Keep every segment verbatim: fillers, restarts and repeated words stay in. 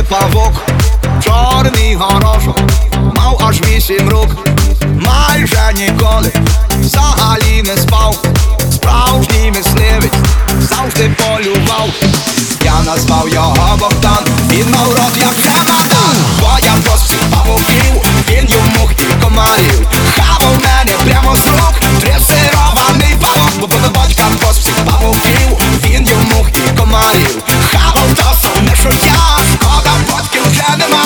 павук, чорний горошок, мав аж вісім рук. Майже ніколи взагалі не спав, справжній мисливець завжди полював. Я назвав його Богдан, він мав рот як чемодан. Бо я бос всіх павуків, він їв мух і комарів. Хавав мене прямо з рук, дресирований павук. Батька бос всіх павуків, він їв мух і комарів. Хавав то саме, що я, шкода батьків вже нема.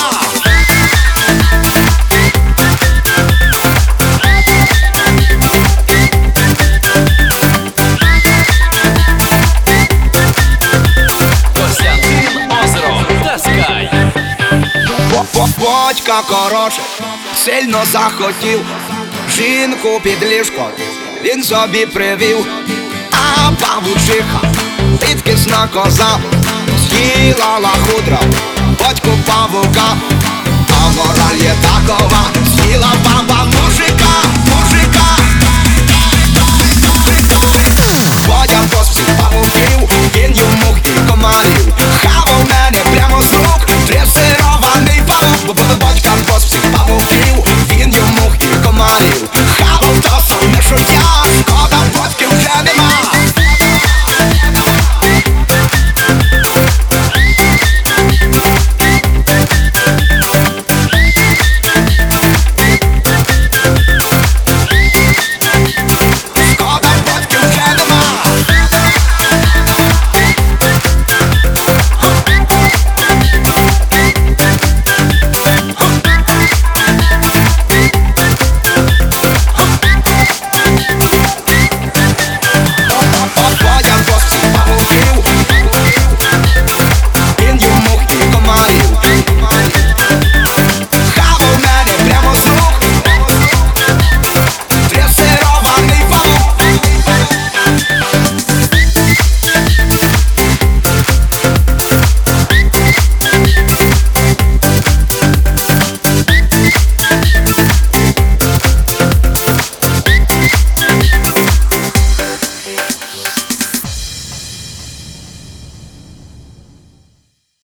Батька корошек сильно захотів жінку під ліжко, він собі привів. А павучиха, рідкісна коза, з'їла лахудра, батьку павука. А мораль є такова, з'їла баба мужика, мужика. Водя бос всіх